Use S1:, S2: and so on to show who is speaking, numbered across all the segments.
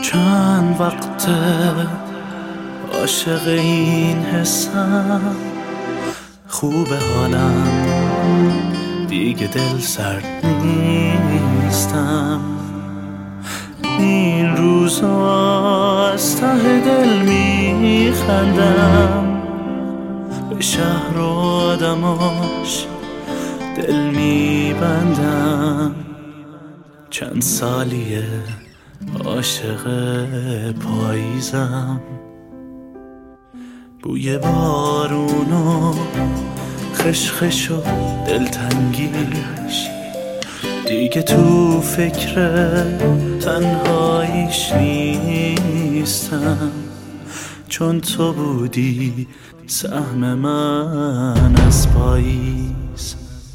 S1: چند وقت عاشق این حسم، خوب حالم دیگه دل سرد نیستم. این روزا از ته دل میخندم، به شهر و آدماش دل میبندم. چند سالیه عاشق پاییزم، بوی بارون و خشخش و دلتنگیش دیگه تو فکر تنهاییش نیستم. چون تو بودی سهم من از پاییز.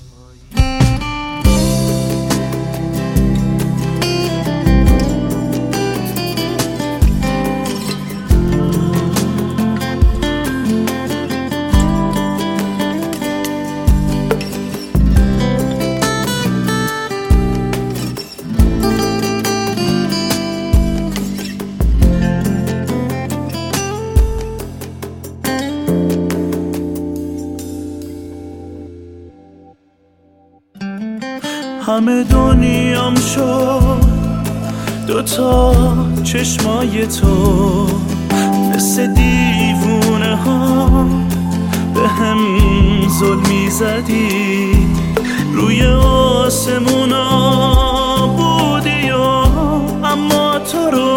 S1: همه دنیام شد دوتا چشمای تو، مثل دیوونه ها به هم ظلمی زدی. روی آسمونا بودی و اما تو رو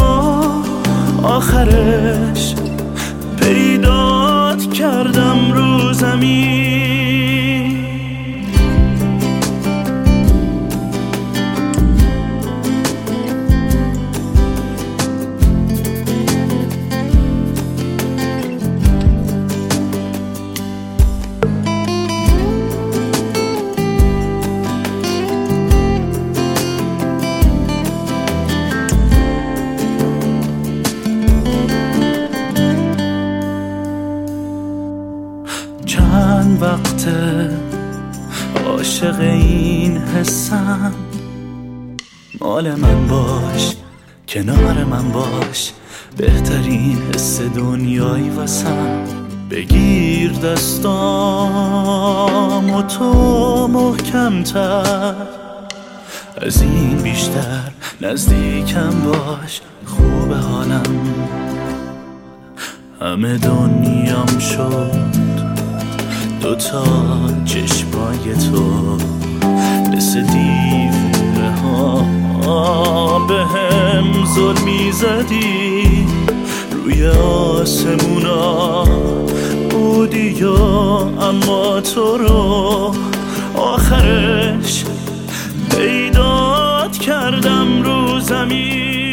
S1: آخرش پیدات کردم رو زمین. چند وقت عاشق این حسم، مال من باش، کنار من باش، بهترین حس دنیایی واسم. بگیر دستام و تو محکم‌تر، از این بیشتر نزدیکم باش، خوب حالم. همه دنیام شد دوتا چشمای تو، مثل دیوونه ها به هم ظلمی زدی. روی آسمونا بودی و اما تو رو آخرش پیدات کردم رو زمین.